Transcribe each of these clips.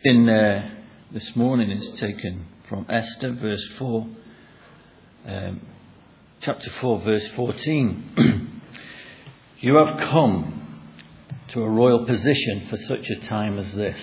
This morning is taken from Esther, verse 4, chapter 4, verse 14. You have come to a royal position for such a time as this.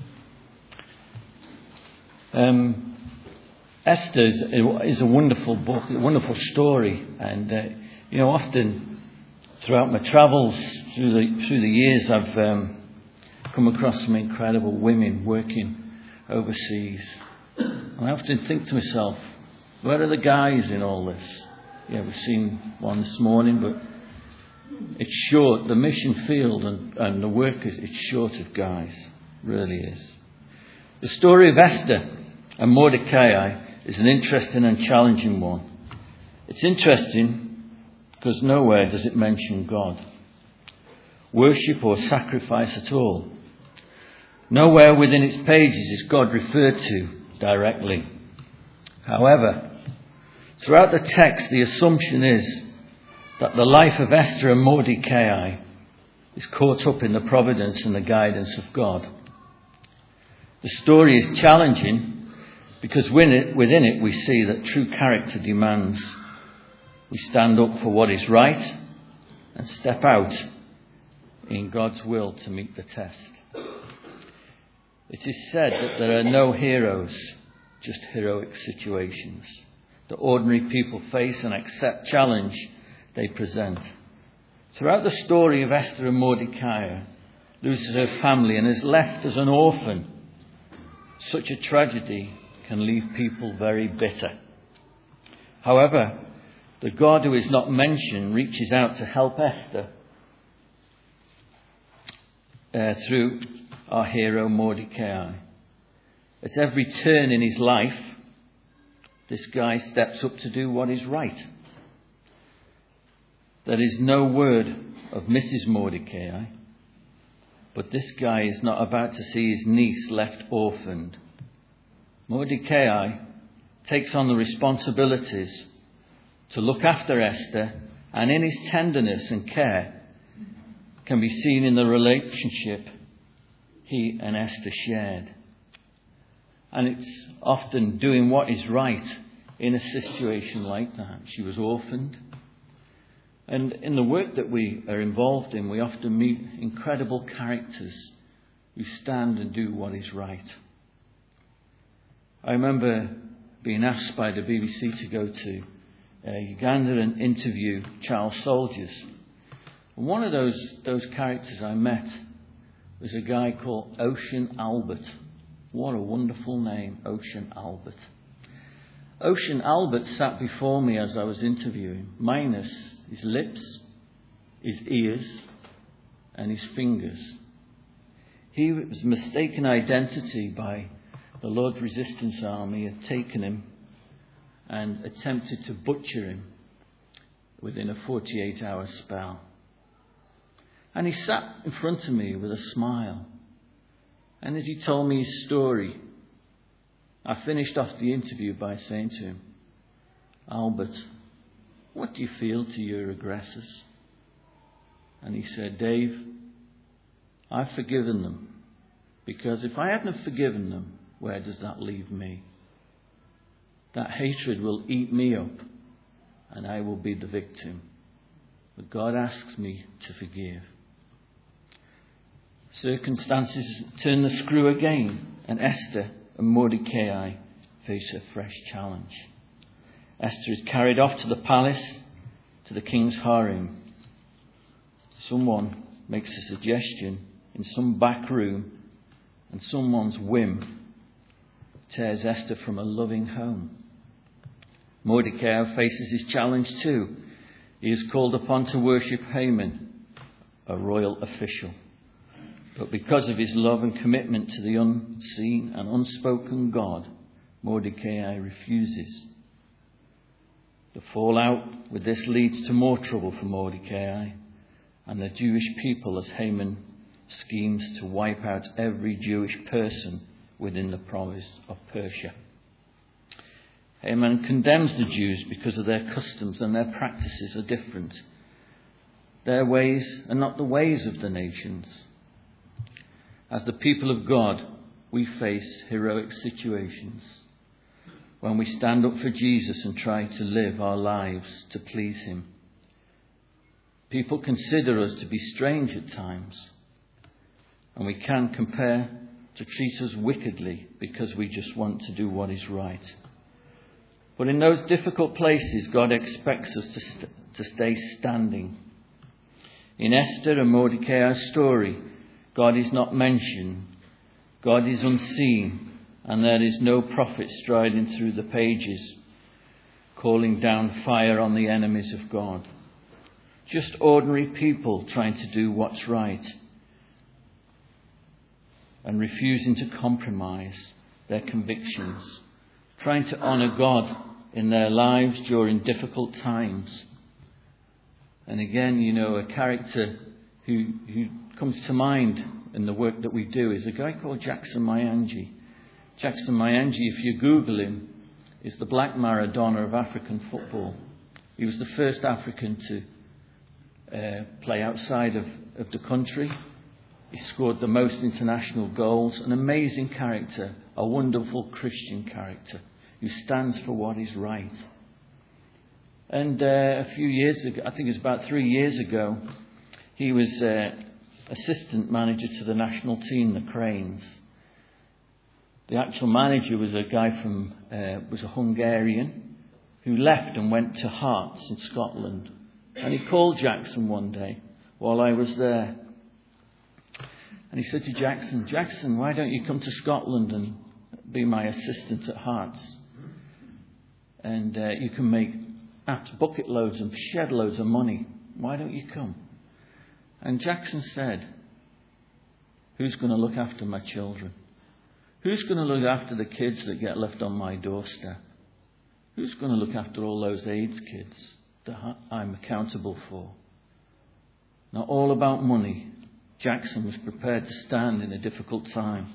Esther is a wonderful book, a wonderful story, and often throughout my travels through the years, I've come across some incredible women working overseas. And I often think to myself, where are the guys in all this? Yeah, we've seen one this morning, but it's short. The mission field and the work, it's short of guys. It really is. The story of Esther and Mordecai is an interesting and challenging one. It's interesting because nowhere does it mention God, worship or sacrifice at all. Nowhere within its pages is God referred to directly. However, throughout the text, the assumption is that the life of Esther and Mordecai is caught up in the providence and the guidance of God. The story is challenging because within it we see that true character demands we stand up for what is right and step out in God's will to meet the test. It is said that there are no heroes, just heroic situations. The ordinary people face and accept challenge they present. Throughout the story of Esther and Mordecai loses her family and is left as an orphan. Such a tragedy can leave people very bitter. However, the God who is not mentioned reaches out to help Esther through our hero Mordecai. At every turn in his life, this guy steps up to do what is right. There is no word of Mrs. Mordecai, but this guy is not about to see his niece left orphaned. Mordecai takes on the responsibilities to look after Esther, and in his tenderness and care can be seen in the relationship he and Esther shared. And it's often doing what is right in a situation like that. She was orphaned. And in the work that we are involved in, we often meet incredible characters who stand and do what is right. I remember being asked by the BBC to go to Uganda and interview child soldiers. And one of those characters I met was a guy called Ocean Albert. What a wonderful name, Ocean Albert. Ocean Albert sat before me as I was interviewing, minus his lips, his ears, and his fingers. He was mistaken identity by the Lord's Resistance Army, had taken him and attempted to butcher him within a 48-hour spell. And he sat in front of me with a smile. And as he told me his story, I finished off the interview by saying to him, Albert, what do you feel to your aggressors? And he said, Dave, I've forgiven them. Because if I hadn't forgiven them, where does that leave me? That hatred will eat me up, and I will be the victim. But God asks me to forgive. Circumstances turn the screw again, and Esther and Mordecai face a fresh challenge. Esther is carried off to the palace, to the king's harem. Someone makes a suggestion in some back room, and someone's whim tears Esther from a loving home. Mordecai faces his challenge too. He is called upon to worship Haman, a royal official. But because of his love and commitment to the unseen and unspoken God, Mordecai refuses. The fallout with this leads to more trouble for Mordecai and the Jewish people as Haman schemes to wipe out every Jewish person within the province of Persia. Haman condemns the Jews because of their customs and their practices are different. Their ways are not the ways of the nations. As the people of God, we face heroic situations, when we stand up for Jesus and try to live our lives to please him. People consider us to be strange at times, and we can compare to treat us wickedly because we just want to do what is right. But in those difficult places, God expects us to stay standing. In Esther and Mordecai's story, God is not mentioned. God is unseen, and there is no prophet striding through the pages, calling down fire on the enemies of God. Just ordinary people trying to do what's right and refusing to compromise their convictions, trying to honour God in their lives during difficult times. And again, a character who comes to mind in the work that we do is a guy called Jackson Myangi. Jackson Myangi, if you Google him, is the Black Maradona of African football. He was the first African to play outside of the country. He scored the most international goals. An amazing character, a wonderful Christian character who stands for what is right. And a few years ago, I think it was about 3 years ago, he was assistant manager to the national team, the Cranes. The actual manager was a guy was a Hungarian who left and went to Hearts in Scotland. And he called Jackson one day while I was there. And he said to Jackson, why don't you come to Scotland and be my assistant at Hearts? And you can make bucket loads and shed loads of money. Why don't you come? And Jackson said, who's going to look after my children? Who's going to look after the kids that get left on my doorstep? Who's going to look after all those AIDS kids that I'm accountable for? Not all about money. Jackson was prepared to stand in a difficult time.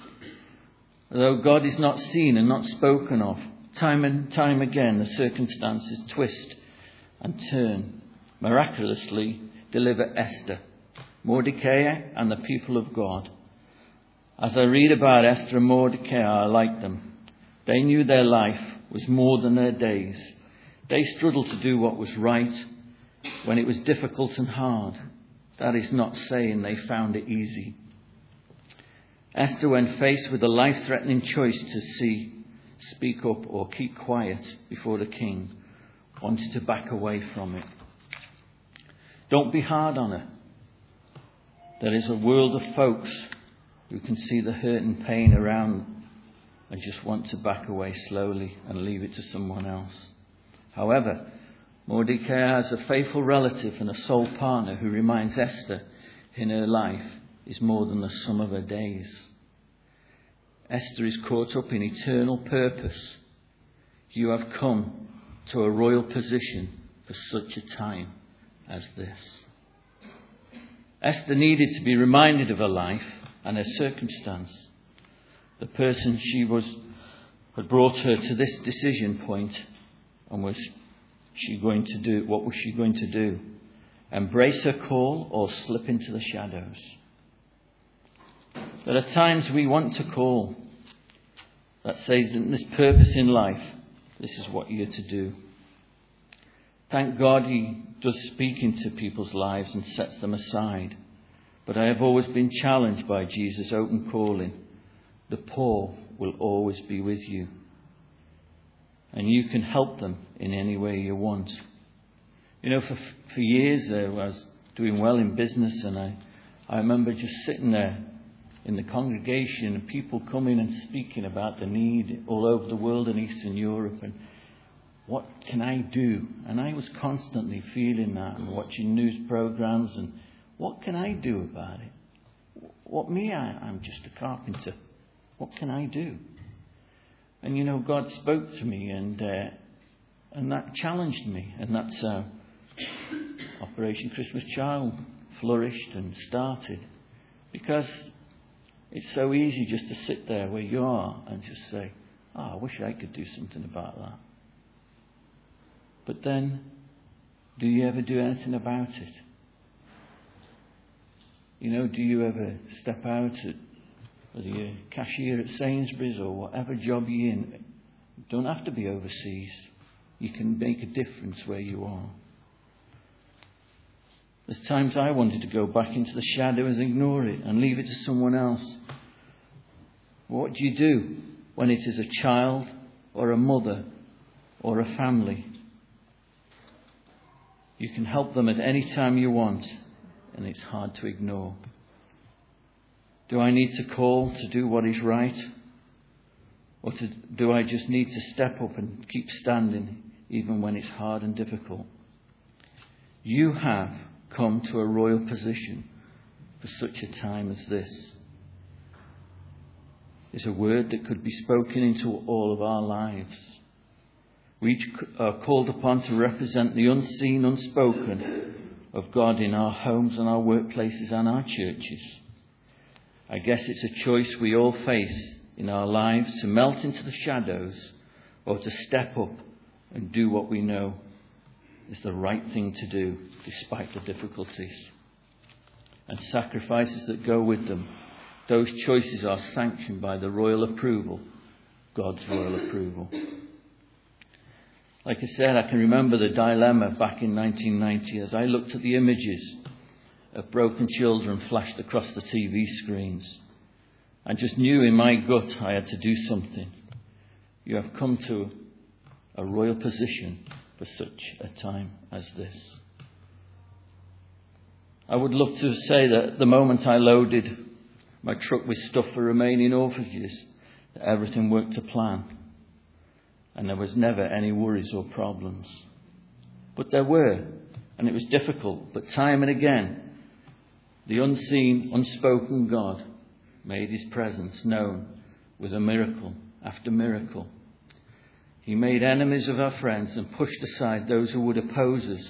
Though God is not seen and not spoken of, time and time again the circumstances twist and turn, miraculously deliver Esther, Mordecai and the people of God. As I read about Esther and Mordecai, I like them. They knew their life was more than their days. They struggled to do what was right when it was difficult and hard. That is not saying they found it easy. Esther, when faced with a life-threatening choice to speak up or keep quiet before the king, wanted to back away from it. Don't be hard on her. There is a world of folks who can see the hurt and pain around and just want to back away slowly and leave it to someone else. However, Mordecai has a faithful relative and a soul partner who reminds Esther in her life is more than the sum of her days. Esther is caught up in eternal purpose. You have come to a royal position for such a time as this. Esther needed to be reminded of her life and her circumstance. The person had brought her to this decision point, and what was she going to do? Embrace her call or slip into the shadows? There are times we want to call that says in this purpose in life, this is what you're to do. Thank God he does speak into people's lives and sets them aside. But I have always been challenged by Jesus' open calling. The poor will always be with you. And you can help them in any way you want. For years I was doing well in business, and I remember just sitting there in the congregation and people coming and speaking about the need all over the world in Eastern Europe and what can I do? And I was constantly feeling that and watching news programs and what can I do about it? I'm just a carpenter. What can I do? And God spoke to me and that challenged me, and that's how Operation Christmas Child flourished and started. Because it's so easy just to sit there where you are and just say, I wish I could do something about that. But then, do you ever do anything about it? Do you ever step out whether you're a cashier at Sainsbury's or whatever job you're in. You don't have to be overseas. You can make a difference where you are. There's times I wanted to go back into the shadows and ignore it and leave it to someone else. What do you do when it is a child or a mother or a family? You can help them at any time you want, and it's hard to ignore. Do I need to call to do what is right? Or do I just need to step up and keep standing even when it's hard and difficult? You have come to a royal position for such a time as this. It's a word that could be spoken into all of our lives. We each are called upon to represent the unseen, unspoken of God in our homes and our workplaces and our churches. I guess it's a choice we all face in our lives, to melt into the shadows or to step up and do what we know is the right thing to do despite the difficulties and sacrifices that go with them. Those choices are sanctioned by the royal approval, God's royal approval. Like I said, I can remember the dilemma back in 1990 as I looked at the images of broken children flashed across the TV screens. I just knew in my gut I had to do something. You have come to a royal position for such a time as this. I would love to say that the moment I loaded my truck with stuff for Romanian orphanages, that everything worked to plan and there was never any worries or problems. But there were, and it was difficult. But time and again, the unseen, unspoken God made his presence known with a miracle after miracle. He made enemies of our friends and pushed aside those who would oppose us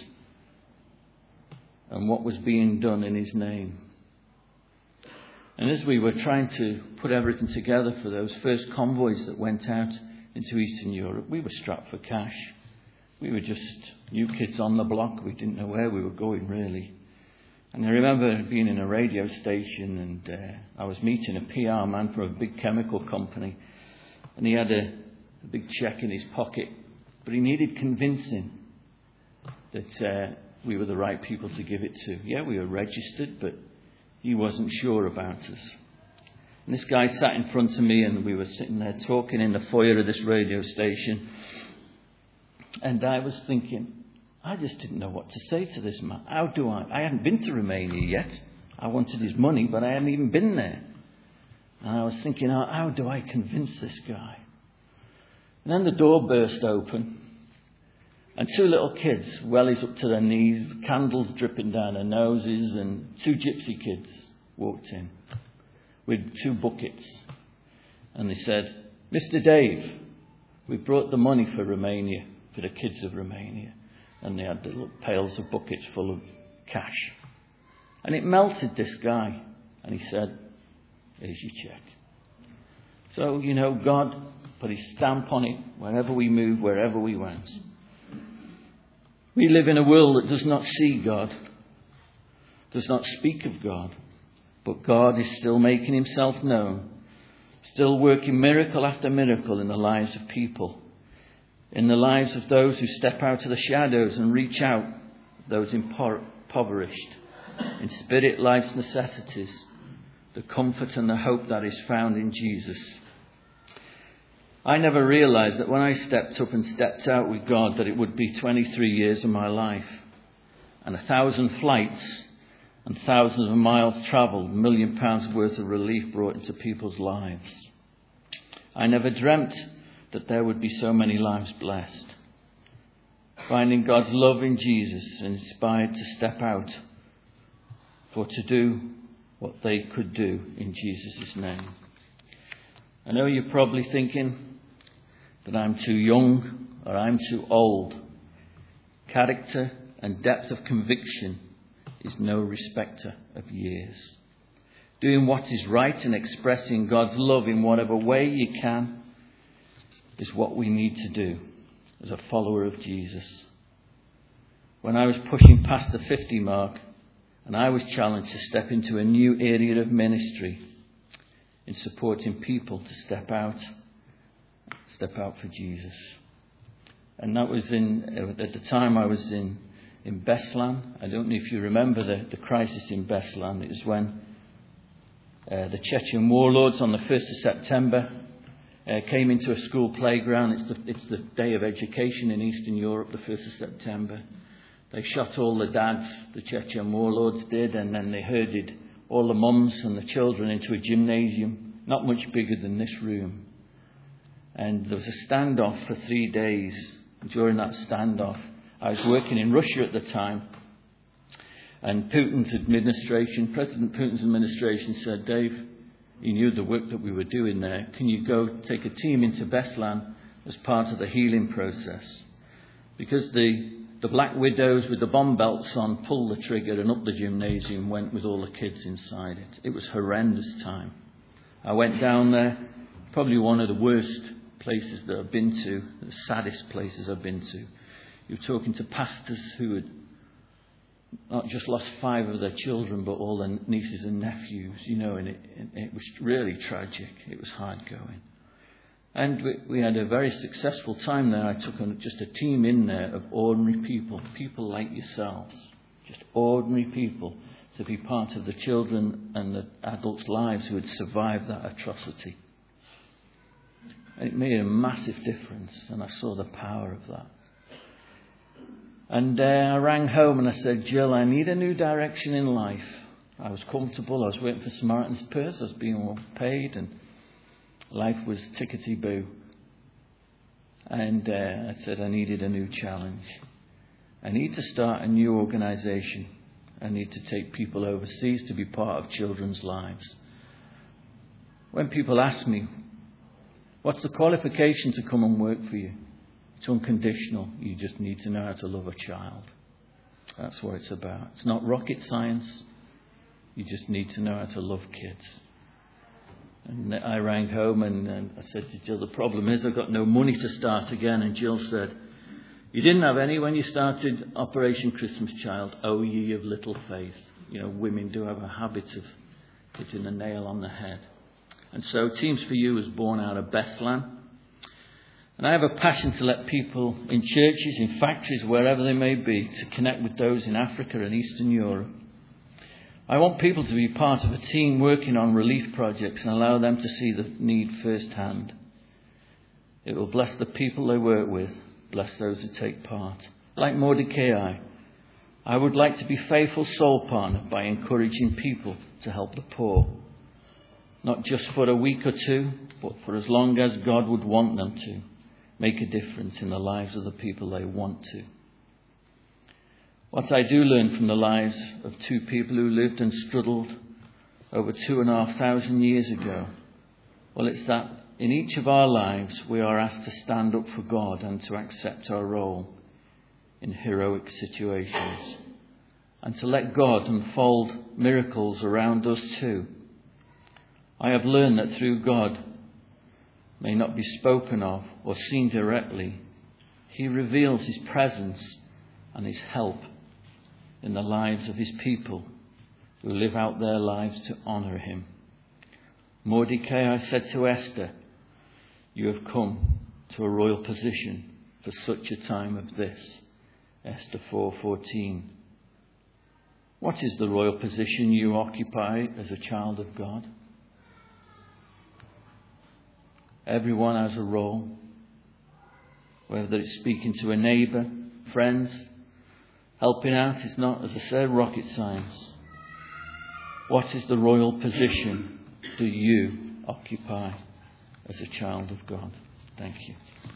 and what was being done in his name. And as we were trying to put everything together for those first convoys that went out into Eastern Europe, we were strapped for cash. We were just new kids on the block. We didn't know where we were going, really. And I remember being in a radio station and I was meeting a PR man from a big chemical company. And he had a big cheque in his pocket. But he needed convincing that we were the right people to give it to. Yeah, we were registered, but he wasn't sure about us. And this guy sat in front of me and we were sitting there talking in the foyer of this radio station. And I was thinking, I just didn't know what to say to this man. How do I hadn't been to Romania yet. I wanted his money, but I hadn't even been there. And I was thinking, how do I convince this guy? And then the door burst open. And two little kids, wellies up to their knees, candles dripping down their noses, and two gypsy kids walked in with two buckets. And they said, Mr. Dave, we brought the money for Romania, for the kids of Romania. And they had the little pails of buckets full of cash. And it melted this guy. And he said, here's your cheque. So, God put his stamp on it wherever we moved, wherever we went. We live in a world that does not see God, does not speak of God. But God is still making himself known, still working miracle after miracle in the lives of people. In the lives of those who step out of the shadows and reach out, those impoverished, in spirit life's necessities, the comfort and the hope that is found in Jesus. I never realized that when I stepped up and stepped out with God that it would be 23 years of my life and 1,000 flights and thousands of miles travelled, £1 million worth of relief brought into people's lives. I never dreamt that there would be so many lives blessed. Finding God's love in Jesus and inspired to step out to do what they could do in Jesus' name. I know you're probably thinking that I'm too young or I'm too old. Character and depth of conviction is no respecter of years. Doing what is right and expressing God's love in whatever way you can is what we need to do as a follower of Jesus. When I was pushing past the 50 mark and I was challenged to step into a new area of ministry, in supporting people to step out for Jesus. And that was at the time I was in Beslan. I don't know if you remember the crisis in Beslan. It was when the Chechen warlords on the 1st of September came into a school playground. It's the day of education in Eastern Europe, the 1st of September. They shot all the dads, the Chechen warlords did, and then they herded all the mums and the children into a gymnasium, not much bigger than this room. And there was a standoff for 3 days. During that standoff, I was working in Russia at the time, and President Putin's administration said, Dave, he knew the work that we were doing there. Can you go take a team into Beslan as part of the healing process? Because the Black Widows with the bomb belts on pulled the trigger and up the gymnasium went with all the kids inside it. It was a horrendous time. I went down there, probably one of the worst places that I've been to, the saddest places I've been to. You're talking to pastors who had not just lost 5 of their children, but all their nieces and nephews, and it was really tragic. It was hard going. And we had a very successful time there. I took just a team in there of ordinary people like yourselves, just ordinary people, to be part of the children and the adults' lives who had survived that atrocity. And it made a massive difference, and I saw the power of that. And I rang home and I said, Jill, I need a new direction in life. I was comfortable. I was working for Samaritan's Purse. I was being well paid, and life was tickety-boo. And I said I needed a new challenge. I need to start a new organisation. I need to take people overseas to be part of children's lives. When people ask me, what's the qualification to come and work for you? It's unconditional. You just need to know how to love a child. That's what it's about. It's not rocket science. You just need to know how to love kids. And I rang home and I said to Jill, the problem is I've got no money to start again. And Jill said, you didn't have any when you started Operation Christmas Child. O ye of little faith. Women do have a habit of hitting the nail on the head. And so Teams for You was born out of Beslan. And I have a passion to let people in churches, in factories, wherever they may be, to connect with those in Africa and Eastern Europe. I want people to be part of a team working on relief projects and allow them to see the need firsthand. It will bless the people they work with, bless those who take part. Like Mordecai, I would like to be faithful soul partner by encouraging people to help the poor. Not just for a week or two, but for as long as God would want them to. Make a difference in the lives of the people they want to. What I do learn from the lives of 2 people who lived and struggled over 2,500 years ago, well, it's that in each of our lives we are asked to stand up for God and to accept our role in heroic situations, and to let God unfold miracles around us too. I have learned that through God may not be spoken of or seen directly, He reveals His presence and His help in the lives of His people who live out their lives to honour Him. Mordecai said to Esther, you have come to a royal position for such a time as this. Esther 4:14. What is the royal position you occupy as a child of God? Everyone has a role, whether it's speaking to a neighbour, friends. Helping out is not, as I said, rocket science. What is the royal position do you occupy as a child of God? Thank you.